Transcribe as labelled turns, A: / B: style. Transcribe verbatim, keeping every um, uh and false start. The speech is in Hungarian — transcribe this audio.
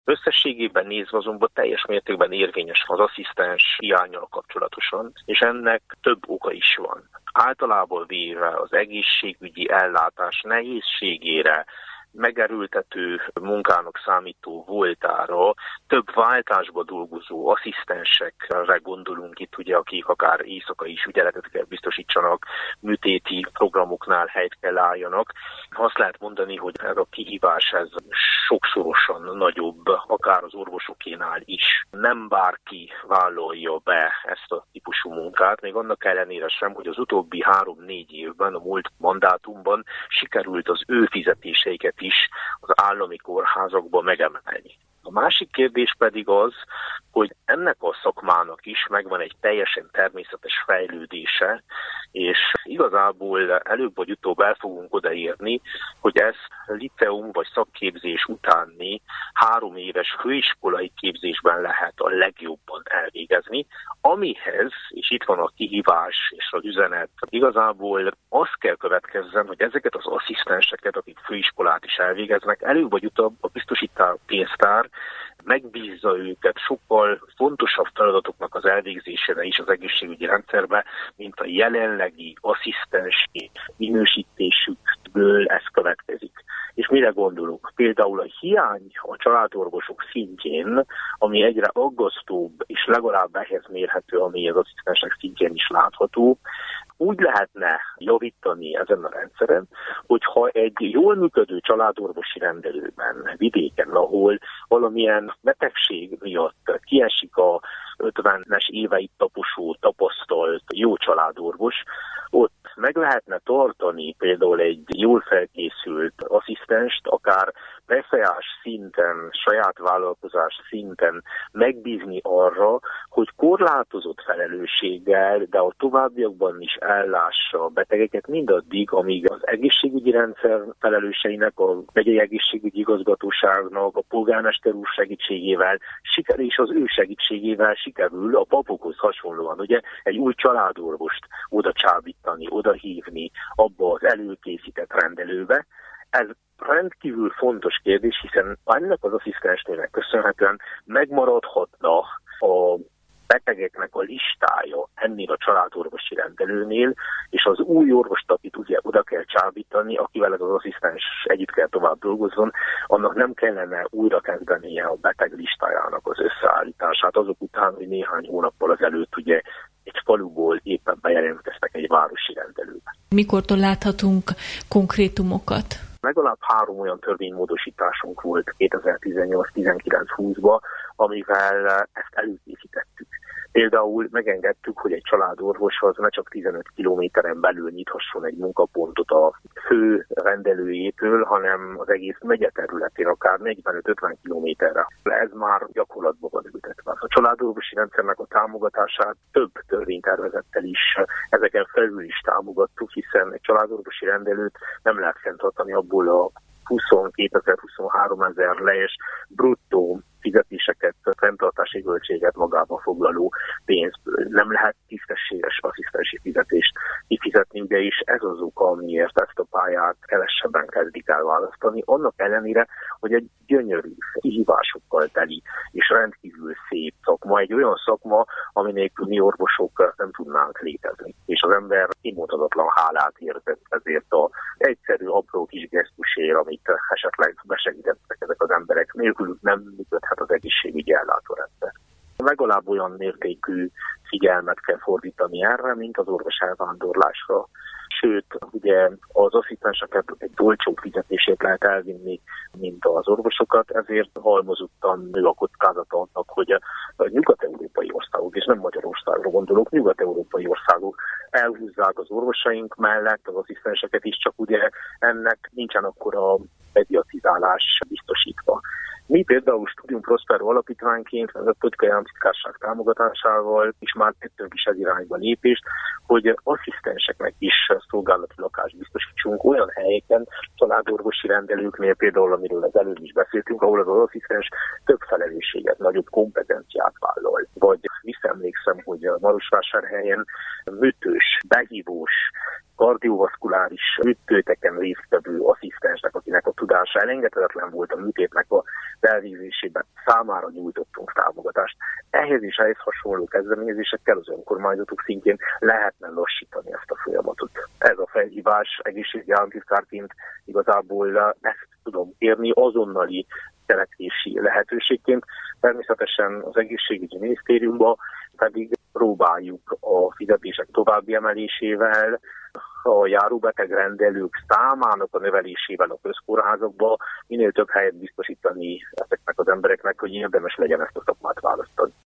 A: Összességében nézve azonban teljes mértékben érvényes az asszisztens hiánnyal kapcsolatosan, és ennek több oka is van. Általában véve az egészségügyi ellátás nehézségére, megerőltető munkának számító voltára, több váltásba dolgozó asszisztensekre gondolunk itt, ugye, akik akár éjszakai is ügyeletet kell biztosítsanak, műtéti programoknál helyt kell álljanak. Azt lehet mondani, hogy ez a kihívás ez sokszorosan nagyobb, akár az orvosokénál is. Nem bárki vállalja be ezt a típusú munkát, még annak ellenére sem, hogy az utóbbi három-négy évben, a múlt mandátumban sikerült az ő fizetéseiket is az állami kórházakba megemelni. A másik kérdés pedig az, hogy ennek a szakmának is megvan egy teljesen természetes fejlődése, és igazából előbb vagy utóbb el fogunk odaérni, hogy ez liceum vagy szakképzés utáni három éves főiskolai képzésben lehet a legjobban elvégezni, amihez, és itt van a kihívás és az üzenet, igazából az kell következzen, hogy ezeket az asszisztenseket, akik főiskolát is elvégeznek, előbb vagy utóbb a biztosító pénztár megbízza őket sokkal fontosabb feladatoknak az elvégzésére is az egészségügyi rendszerbe, mint a jelenlegi asszisztensi minősítésükből ez következik. És mire gondolunk? Például a hiány a családorvosok szintjén, ami egyre aggasztóbb és legalább ehhez mérhető, ami az asszisztensek szintjén is látható, úgy lehetne javítani ezen a rendszeren, hogyha egy jól működő családorvosi rendelőben, vidéken, ahol valamilyen betegség miatt kiesik a ötvenes éveit taposó, tapasztalt jó családorvos, ott meg lehetne tartani például egy jól felkészült asszisztenst, akár befolyás szinten, saját vállalkozás szinten megbízni arra, hogy korlátozott felelősséggel, de a továbbiakban is ellássa a betegeket mindaddig, amíg az egészségügyi rendszer felelőseinek, a megyei egészségügyi igazgatóságnak, a polgármester úr segítségével, siker és az ő segítségével sikerül a papokhoz hasonlóan, ugye, egy új családorvost oda csábítani, oda hívni abba az előkészített rendelőbe. Ez rendkívül fontos kérdés, hiszen ennek az asszisztensnének köszönhetően megmaradhatna a betegeknek a listája ennél a családorvosi rendelőnél, és az új orvost, akit ugye oda kell csábítani, akivel ez az asszisztens együtt kell tovább dolgozzon, annak nem kellene újra kezdenie a beteg listájának az összeállítását, azok után, hogy néhány hónappal azelőtt ugye egy faluból éppen bejelentkeztek egy városi rendelőbe.
B: Mikortól láthatunk konkrétumokat?
A: Legalább három olyan törvénymódosításunk volt kétezer-tizennyolc tizenkilenc húszban, amivel ezt előkészítettük. Például megengedtük, hogy egy családorvoshoz ne csak tizenöt kilométeren belül nyithasson egy munkapontot a fő rendelőjétől, hanem az egész megye területén, akár negyvenöt-ötven kilométerre. Ez már gyakorlatban van ültetve. A családorvosi rendszernek a támogatását több törvénytervezettel is, ezeken felül is támogattuk, hiszen egy családorvosi rendelőt nem lehet fenntartani abból a huszonkétezer-huszonhárom ezer lejes bruttó fizetéseket, fenntartási költséget magában foglaló pénzből. Nem lehet tisztességes asszisztensi fizetést kifizetni, de is ez az oka, amiért ezt a pályát kevesebben kezdik el választani. Annak ellenére, hogy egy gyönyörű, kihívásokkal teli és rendkívül szép szakma, egy olyan szakma, ami nélkül mi orvosok nem tudnánk létezni. És az ember kimondhatatlan hálát érzett ezért az egyszerű, apró kis gesztusért, amit esetleg besegítettek ezek az emberek. Nélkülük nem működhet az egészségügyi ellátórendszer. Legalább olyan mértékű figyelmet kell fordítani erre, mint az orvos elvándorlásra. Sőt, ugye az asszisztenseket egy olcsó fizetését lehet elvinni, mint az orvosokat, ezért halmozottan nő a kockázata annak, hogy a nyugat-európai országok, és nem Magyarországra gondolok, nyugat-európai országok elhúzzák az orvosaink mellett az asszisztenseket is, csak ugye ennek nincsen akkora mediatizálás biztosítva. Mi például Studium Prospero alapítványként, az a politikai államtitkárság támogatásával is már tettünk is ez irányba lépést, hogy asszisztenseknek is szolgálati lakást biztosítsunk olyan helyeken, családorvosi rendelőknél például, amiről az előbb is beszéltünk, ahol az asszisztens több felelősséget, nagyobb kompetenciát vállal. Vagy visszaemlékszem, hogy a Marosvásárhelyen műtős, behívós kardiovaszkuláris műtéteken résztvevő asszisztensnek, akinek a tudása elengedhetetlen volt a műtétnek a elvégzésében, számára nyújtottunk támogatást. Ehhez is ehhez hasonló kezdeményezésekkel az önkormányzatok szintjén lehetne lassítani ezt a folyamatot. Ez a felhívás egészségügyi államtitkárként igazából ezt tudom érni azonnali cselekvési lehetőségként. Természetesen az egészségügyi minisztériumban pedig próbáljuk a fizetések további emelésével, a járóbetegrendelők számának a növelésével a közkórházakban minél több helyet biztosítani ezeknek az embereknek, hogy érdemes legyen ezt a szakmát választani.